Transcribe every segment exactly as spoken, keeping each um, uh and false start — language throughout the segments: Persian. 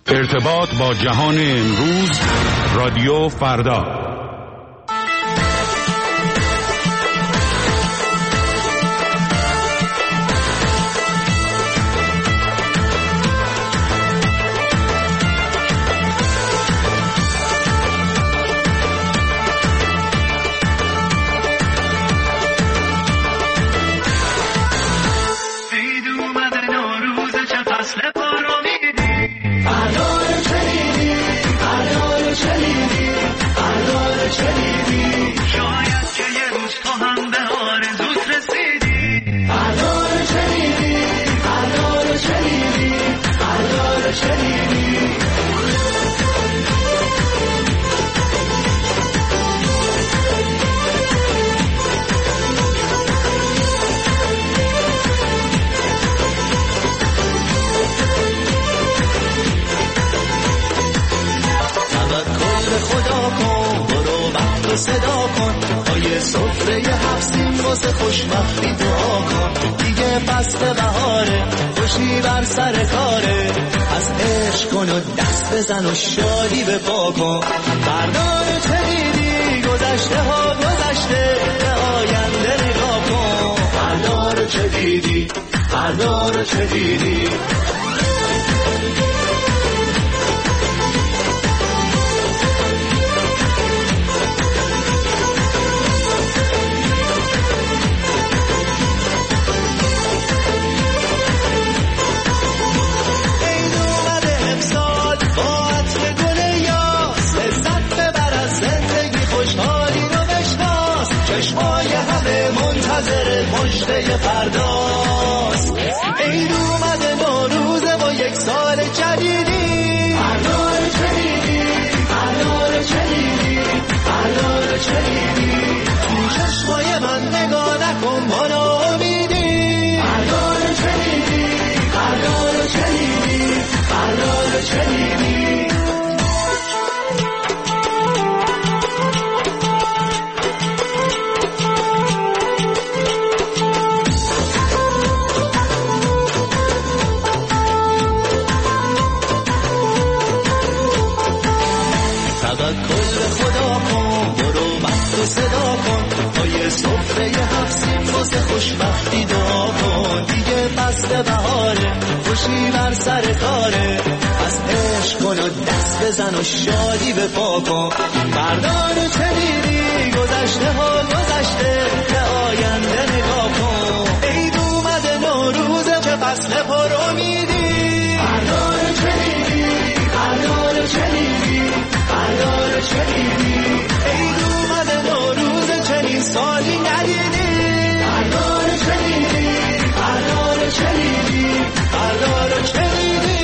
ارتباط با جهان امروز، رادیو فردا. صدا کن پای سفره هفسین واسه خوشبختی دعا کن، دیگه فصل بهاره، خوشی بر سر کاره، از عشق کن و دست بزن و شادی به پا کن. فردا رو چه دیدی؟ گذشته ها گذشته، به آینده نگاه کن. فردا رو چه دیدی؟ فردا رو چه دیدی؟ چشمای همه منتظر مژده فرداست. عید اومده نوروزه با یک سال جدیدی. فردا رو چه دیدی؟ فردا رو چه دیدی؟ فردا رو چه دیدی؟ تو چشمای من نگاه نکن ما ناامیدی. فردا رو چه دیدی؟ فردا رو چه دیدی؟ فردا رو چه دیدی؟ صدا کن پای سفره هفسین واسه خوشبختی دعا کن، دیگه فصل بهاره، خوشی بر سر کاره، از عشق کن و دست بزن و شادی به پا کن. فردا رو چه دیدی؟ گذشته ها گذشته، به آینده نگاه کن. عید اومده نوروزه چه فصل پر امیدی. فردا رو چه دیدی؟ فردا رو چه دیدی؟ فردا رو چه دیدی؟ عید اومده نوروزه چنین سالی ندیدی. فردا رو چه دیدی؟ فردا رو چه دیدی؟ فردا رو چه دیدی؟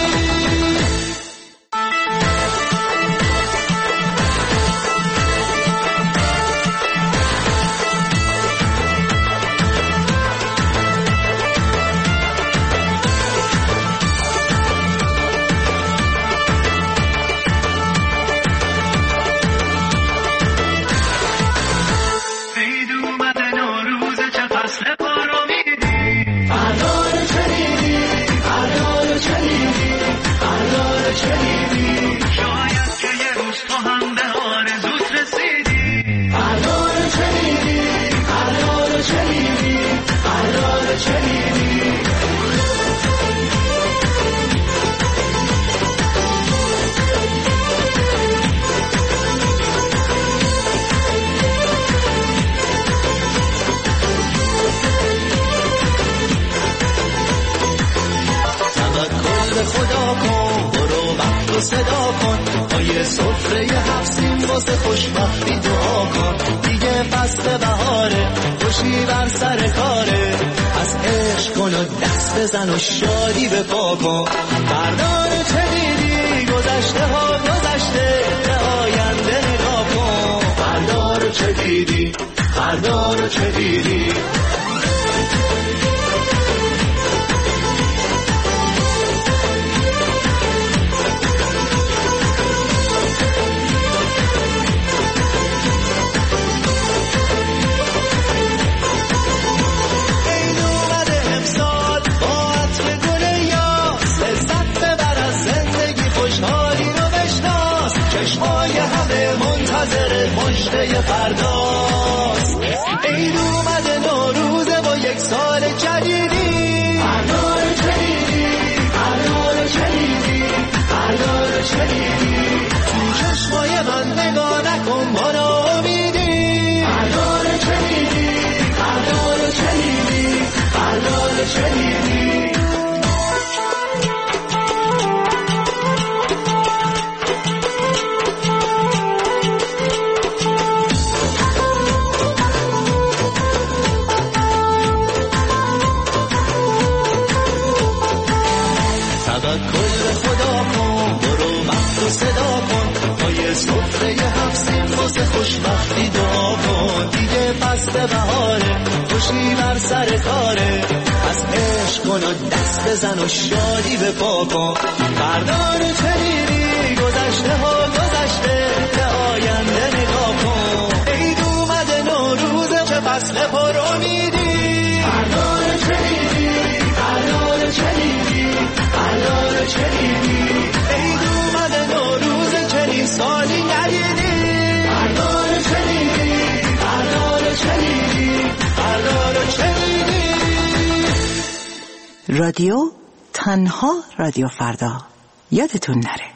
صدا کن پای سفره هفسین واسه خوشبختی دعا کن، دیگه فصل بهاره، خوشی بر سر کاره، از عشق کن و دست بزن و شادی به پا کن. فردا رو چه دیدی؟ گذشته ها گذشته، به آینده نگاه کن. فردا رو چه دیدی؟ فردا رو چه دیدی؟ خوشحال فرداست. عید اومده نوروزه با یک سال جدیدی، فردا رو چلیدی، فردا رو چلیدی، فردا رو چلیدی. تو چشمای من نگاه نکن با ناامیدی، فردا رو چلیدی، فردا رو چلیدی، فردا رو چلیدی. صدا کن پای سفره هفسین واسه خوشبختی دعا کن. دیگه فصل بهاره، خوشی بر سر کاره، از عشق کن و دست بزن و شادی به پا کن. فردا رو چلیدی، گذشته ها گذشته، به آینده نگاه کن. عید اومده نوروزه چه فصل پر امیدی، فردا رو چلیدی، فردا رو چلیدی، فردا رو چلیدی. عید اومده نوروزه چنین سالی ندیدی، فردا رو چلیدی، فردا رو چلیدی، فردا رو چلیدی. رادیو تنها رادیو فردا، یادتون نره.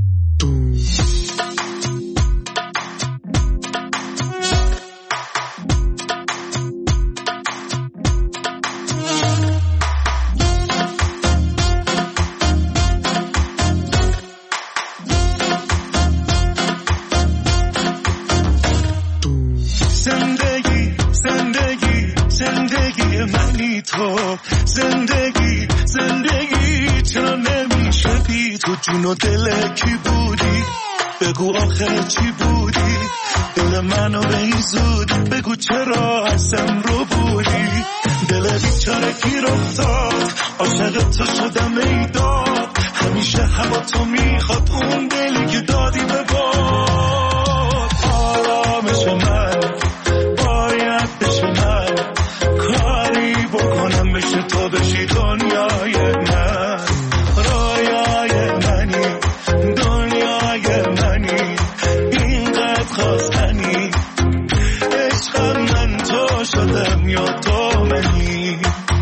زندگی زندگی زندگی منی تو، زندگی زندگی چرا نمیشه بی تو؟ جون و دل کی بودی؟ بگو آخر چی بودی؟ دل منو به این زودی بگو چرا ازم رو بودی؟ دل بیچاره گیر افتاد، عاشق تو شدم ای داد، همیشه هوا تو میخواد اون دلی که دادی به باد. آرامش من باید بشه من، کاری بکنم بشه تو بشی دنیای من، رویای منی، دنیای منی، اینقدر خواستنی، عشقم من تو شدم یا تو منی.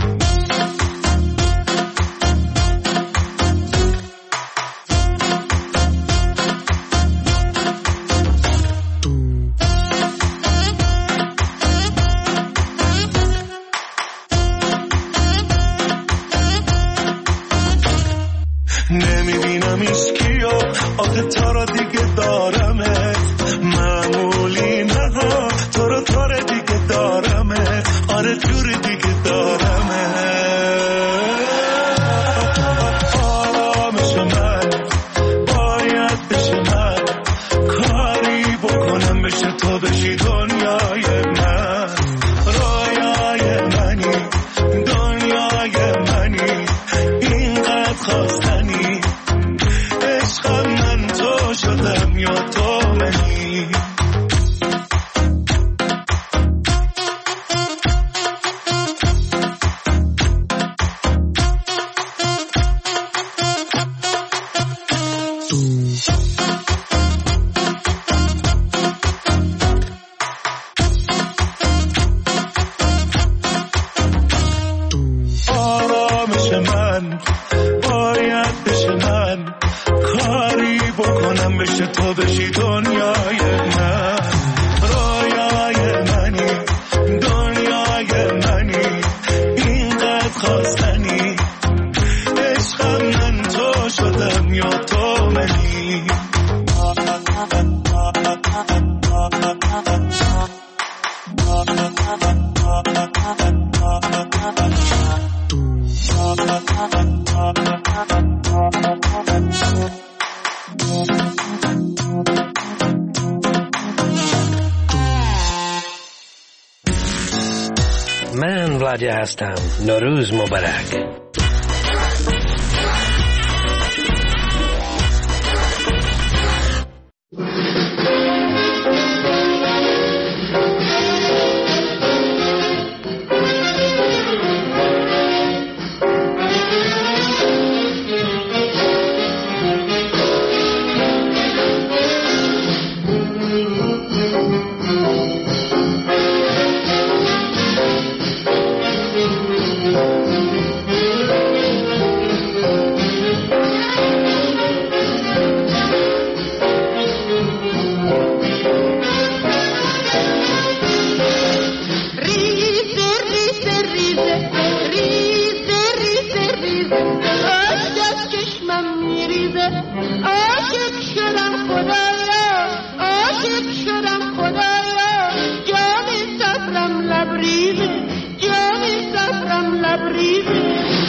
نمیبینم ایشکیو آخه تا را دیگه دارمت، معمولی نه تو را تا را دیگه دارمت، آره جوری دیگه دارمت. آرامش من باید بشه من، کاری بکنم بشه تو بشی دنیای من، رویای منی، دنیای منی، اینقدر خواستنی، عشقم من تو شدم یا تو منی. آرامش من باید بشه من، کاری بکنم بشه تو بشی دنیای من، رویای منی، دنیای منی، اینقدر خواستنی، عشقم من تو شدم یا تو منی. من ولادیا هستم. نوروز مبارک. میریزه. عاشق شدم خدایا، عاشق شدم خدایا، جام صبرم لبریزه، جام صبرم لبریزه.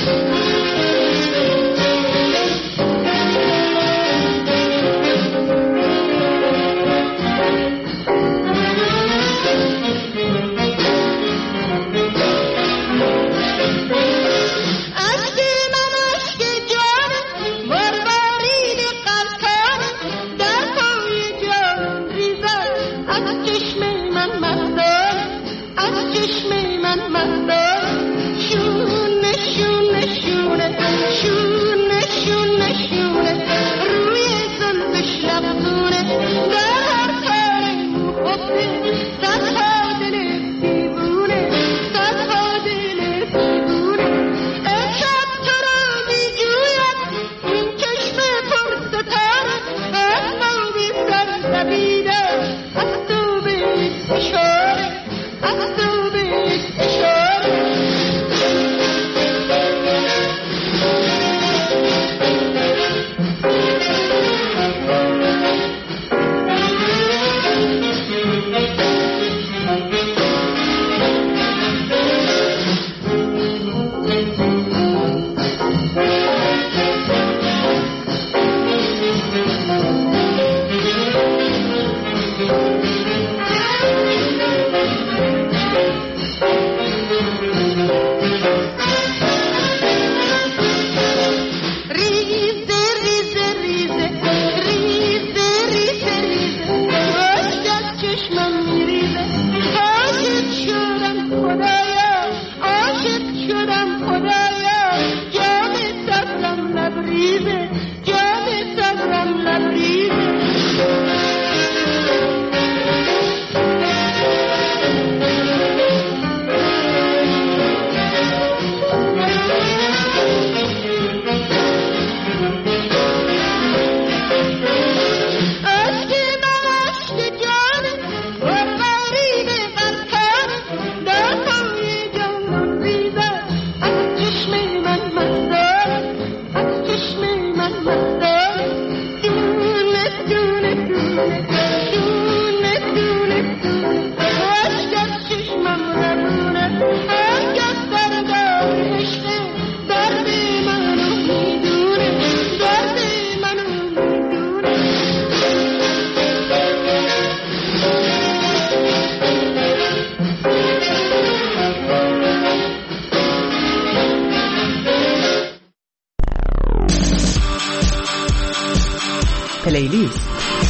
پلیلیست.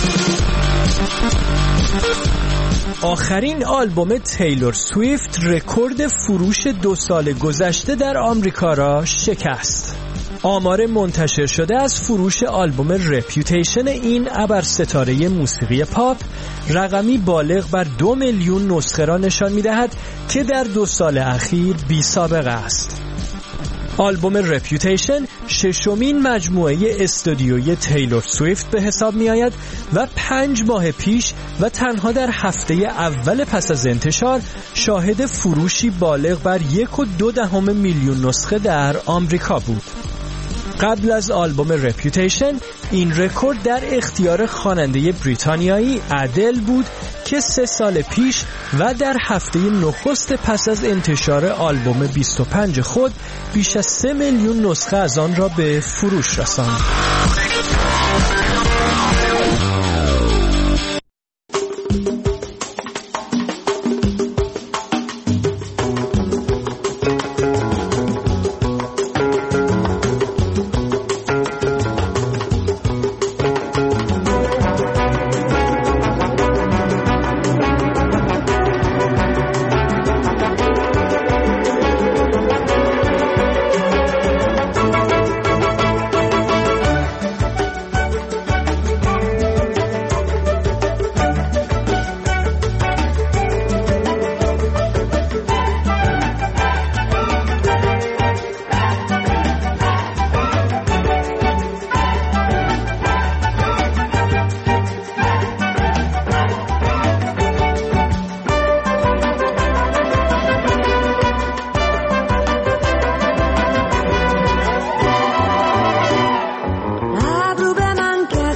آخرین آلبوم تیلور سویفت رکورد فروش دو سال گذشته در آمریکا را شکست. آمار منتشر شده از فروش آلبوم رپیوتیشن این ابر ستاره موسیقی پاپ رقمی بالغ بر دو میلیون نسخه را نشان می‌دهد که در دو سال اخیر بی سابقه است. آلبوم رپیوتیشن ششمین مجموعه استودیویی تیلور سویفت به حساب می آید و پنج ماه پیش و تنها در هفته اول پس از انتشار شاهد فروشی بالغ بر یک و دو دهم میلیون نسخه در آمریکا بود. قبل از آلبوم رپیوتیشن این رکورد در اختیار خواننده بریتانیایی ادل بود که سه سال پیش و در هفته نخست پس از انتشار آلبوم بیست و پنج خود بیش از سه میلیون نسخه از آن را به فروش رساند.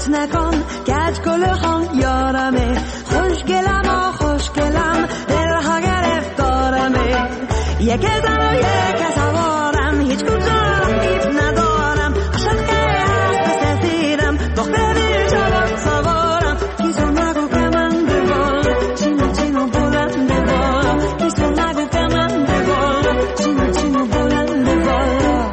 اذیت نکن گج گل هم یارمه خوشگلم آ خوشگلم دلها گرفتارمه یک زن و یک سوارم هیچ کجا هیچ ندارم عاشق که هست سفیدم دختری جوان سوارم کیسو نگو که من به بالا چینو چینو بلند به بالا کیسو نگو که من به بالا چینو چینو بلند به بالا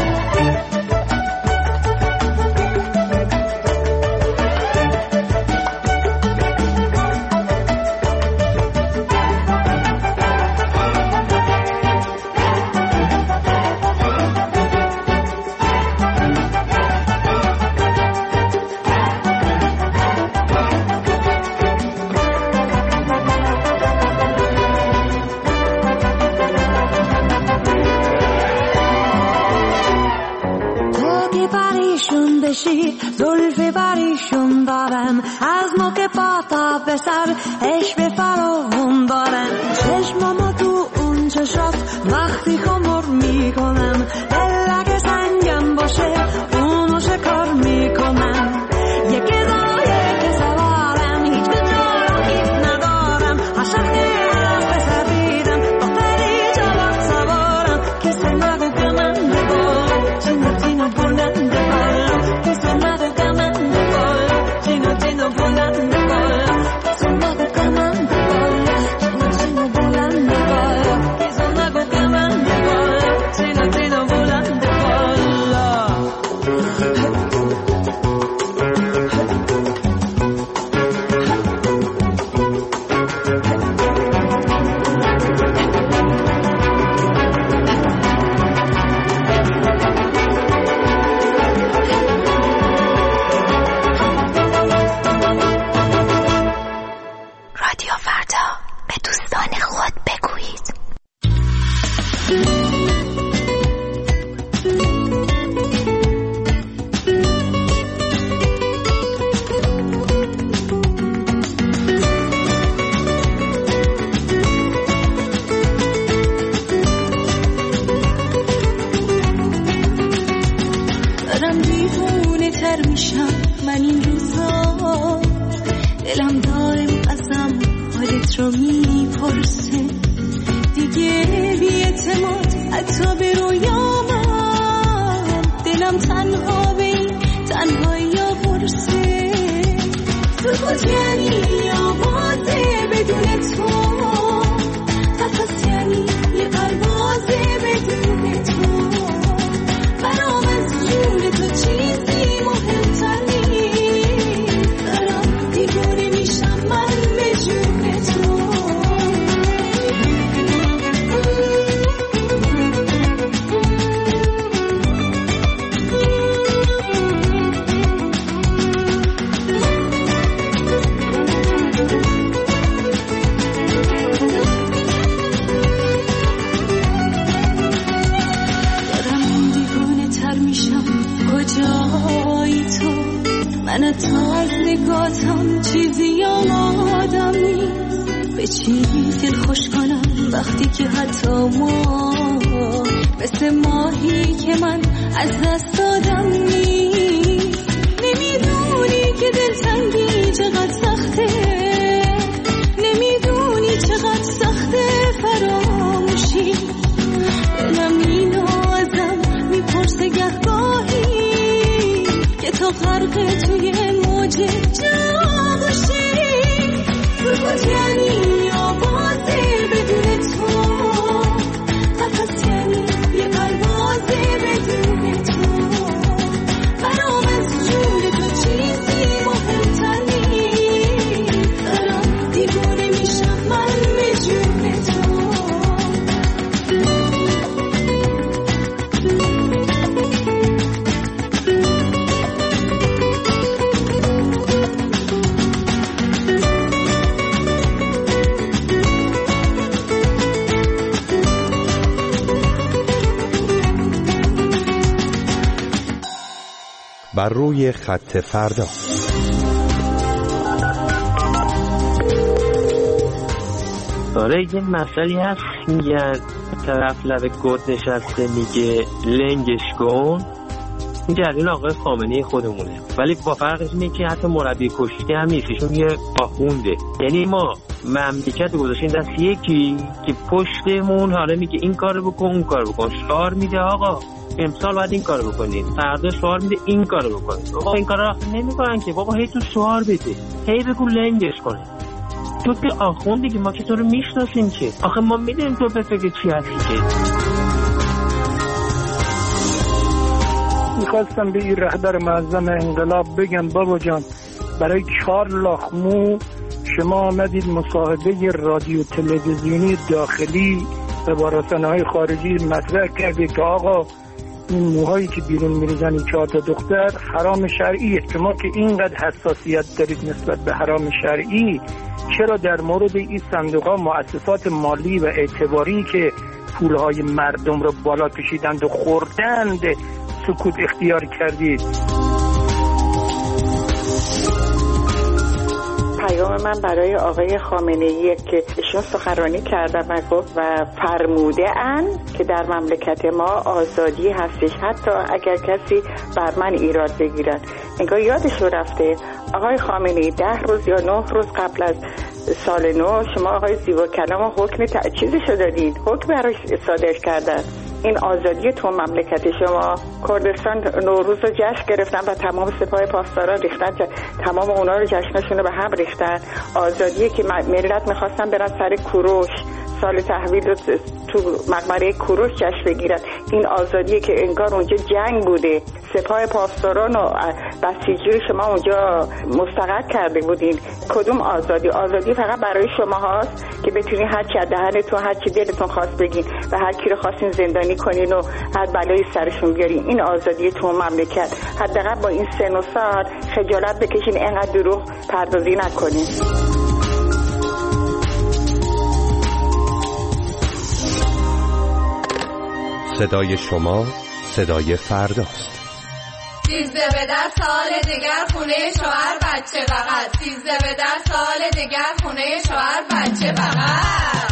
زلف بریشون دارم از موقع پا تا به سر عشق فراوون دارم چشمامو تو اون چشات وقتی خمر میکنم دل اگه سنگم باشه اونو شکار میکنم یک زن یک سوارم هیچ به جارم هیچ ندارم عاشق هست سفیدم دختری جوان سوارم کسی نگو که من به بالا چینو چینو بلند به بالا کسی نگو که من به بالا چینو چینو بلند به بالا کسی نگو که من به بالا چینو چینو بلند به بالا کسی نگو که من به بالا چینو چینو بلند به بالا رادیو فردا به دوستان خود بگویید. دارم دیوونه تر میشم من این روزا دلم دائم ازم حالت رو میپرسه دیگه بی‌اعتماد حتی به رویامم دلم تنها به این تنهایی ها برسه سکوت یعنی آوازه بدون تو نفس یعنی یه پروازه بدون تو برام از جون تو چیزی مهمتر نیست دارم دیوونه میشم من به جون تو دارم دیوونه تر میشم کجایی تو من تا از نگاتم چیزی یادم نیست به چی دل خوش کنم وقتی که حتی ما مثل ماهی که من از دست دادم نیست نمیدونی که دلتنگی چقدر سخته نمیدونی چقدر سخته فراموشی دلم اینو ازم میپرسه گهگاهی که تو غرق توی موج جا باشی سکوت یعنی آوازه بدون تو نفس یعنی یه پروازه بدون تو برام از جون تو چیزی مهمتر نیست دارم دیوونه میشم من به جون تو بر روی خط فردا. آره یه مسئله هست میگن طرف لب گود نشسته میگه لنگش کن این جریان آقای خامنه‌ای خودمونه، ولی با فرقش اینه که حتی مربی کشتی هم نیست، ایشون یه آخونده. یعنی ما مملکت گذاشتیم دست یکی که پشتمون حالا میگه این کارو بکن اون کارو بکن، شعار میده آقا امسال باید این کارو بکنید، فردا شعار میده این کارو بکنید. آقا این کارا نمیکنن که بابا، هی تو شعار بده، هی بگو لنگش کنه. تو که آخوندی که ما که تو رو میشناسیم که آخه ما میدونیم تو به فکر چی هستی. که میخواستم به این رهبر معظم انقلاب بگم بابا جان، برای چهار لاخ مو شما آمدید مصاحبه رادیو تلویزیونی داخلی و با رسانه‌های خارجی مطرح کردید که آقا این موهایی که بیرون میریزن چهار تا دختر حرام شرعیه. شما که اینقدر حساسیت دارید نسبت به حرام شرعی، چرا در مورد این صندوق‌ها مؤسسات مالی و اعتباری که پولهای مردم رو بالا کشیدند و خوردند سکوت اختیار کردید؟ پیام من برای آقای خامنه‌ای که ایشون سخنرانی کردن و گفت و فرموده ان که در مملکت ما آزادی هستش، حتی اگر کسی بر من ایراد بگیرد. انگار یادش رفته آقای خامنه‌ای ده روز یا نه روز قبل از سال نو شما آقای زیبا کلام حکم تأچیزشو دادید، حکم براش صادر کردن. این آزادی تو مملکت شما. کردستان نوروز رو جشن گرفتن و تمام سپاه پاسداران ریختن، تمام اونا رو جشنشون رو به هم ریختن. آزادیه که ملت میخواستن برن سر کوروش، سال تحویل رو تو مقبره کوروش جشن بگیرن. این آزادیه که انگار اونجا جنگ بوده، سپاه پاسداران و بسیجی شما اونجا مستقر کرده بودین. کدوم آزادی؟ آزادی فقط برای شما هاست که بتونین هر چی از دهنتون، هر چی دلتون خواست بگین و هر کی رو خواستین زندانی کنین و هر بلایی سرشون بیارین. این آزادی تو مملکت. حداقل با این سن و سال خجالت بکشین، اینقدر دروغ پردازی نکنین. صدای شما صدای فرداست. سیزده به در سال دیگر خونه شوهر بچه بغل، سیزده به در سال دیگر خونه شوهر بچه بغل.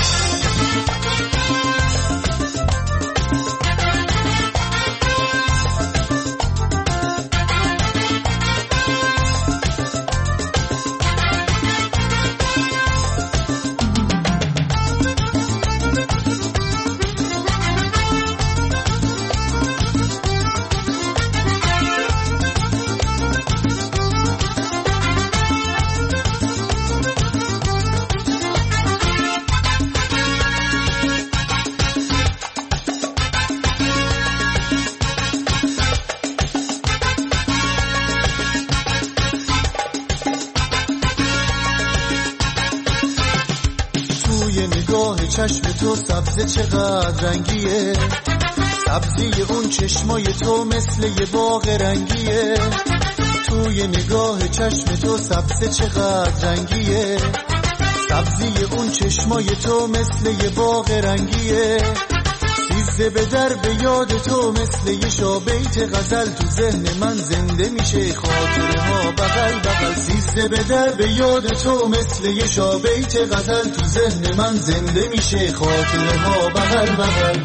چشم تو سبزه چقدر رنگیه، سبزی اون چشمای تو مثل یه باغ رنگیه. توی نگاه چشم تو سبزه چقدر رنگیه، سبزی اون چشمای تو مثل یه باغ رنگیه. سیزده به در به یاد تو مثل یه شابیت غزل تو ذهن من زنده میشه، خاطره ها بغل بغل. سیزده به در به یاد تو مثل یه شابیت غزل تو ذهن من زنده میشه، خاطره ها بغل بغل.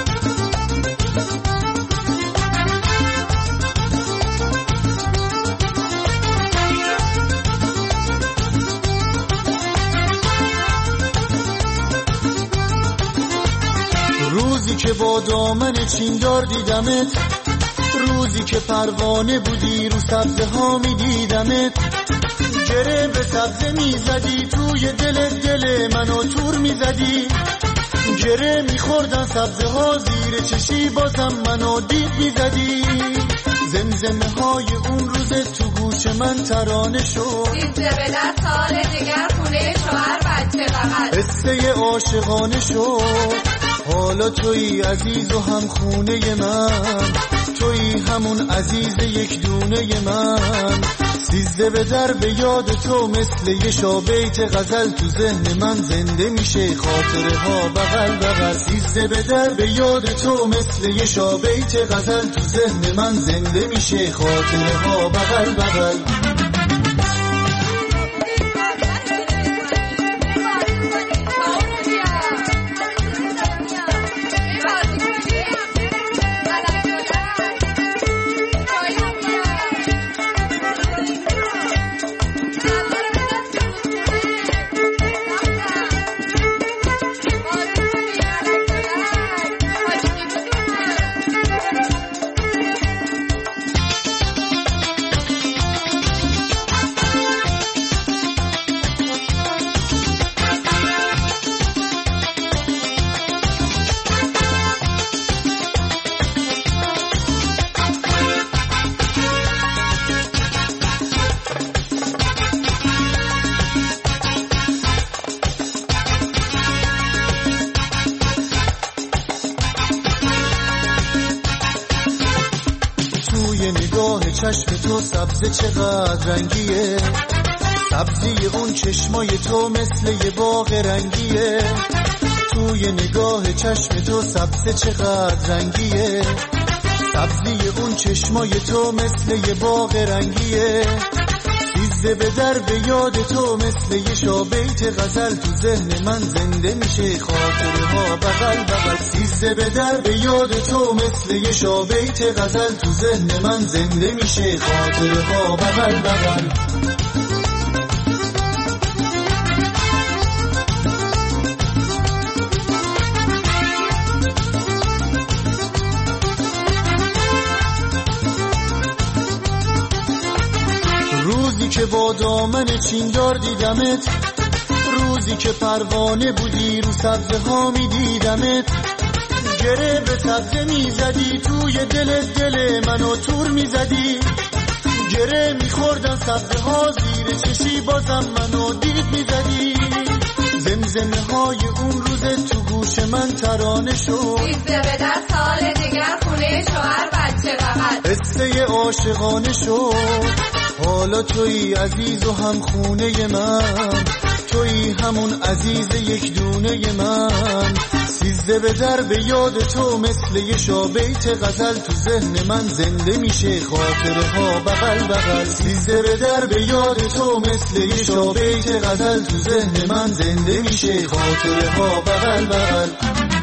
روزی که با دامن چیندار دیدمت، روزی که پروانه بودی رو سبزه ها می دیدمت، گره به سبزه می زدی توی دل دل منو تور می زدی، گره می خوردن سبزه ها زیر چشی بازم منو دید می زدی. زمزمه های اون روز تو گوش من ترانه شد، سیزده به در سال دیگر خونه شوهر بچه بغل، قصه عاشقانه شد. حالا تویی عزیز و هم خونه من، تویی همون عزیز یک دونه من. سیزده به در به یاد تو مثل یه شابیت غزل تو ذهن من زنده میشه، خاطره ها بغل بغل. سیزده به در به یاد تو مثل یه شابیت غزل تو ذهن من زنده میشه، خاطره ها بغل بغل. چشم تو سبز چقدر رنگیه، سبزی اون چشمای تو مثل یه باغ رنگیه، توی نگاه چشم تو سبز چقدر رنگیه، سبزی اون چشمای تو مثل یه باغ رنگیه، سیزده به در به یاد تو مثل یه شابیت غزل تو ذهن من زنده میشه، خاطره ها بغل بغل، سیزده به در به یاد تو مثل یه شابیت غزل تو ذهن من زنده میشه، خاطره ها بغل بغل. روزی که با دامن چیندار دیدمت، روزی که پروانه بودی رو سبزه ها می دیدمت، گره به سبزه می زدی توی دل دل منو تور می زدی، گره می خوردن سبزه ها زیر چشی بازم منو دید می زدی، زمزمه های اون روز تو گوش من ترانه شد، سیزده به در سال دیگر خونه شوهر بچه بغل، قصه عاشقانه شد. حالا توی عزیز و هم خونه من، توی همون عزیز یک دونه من، سیزده به در به یاد تو مثل یه شابیت غزل تو ذهن من زنده میشه، خاطره ها بغل بغل، سیزده به در به یاد تو مثل یه شابیت غزل تو ذهن من زنده میشه، خاطره ها بغل بغل.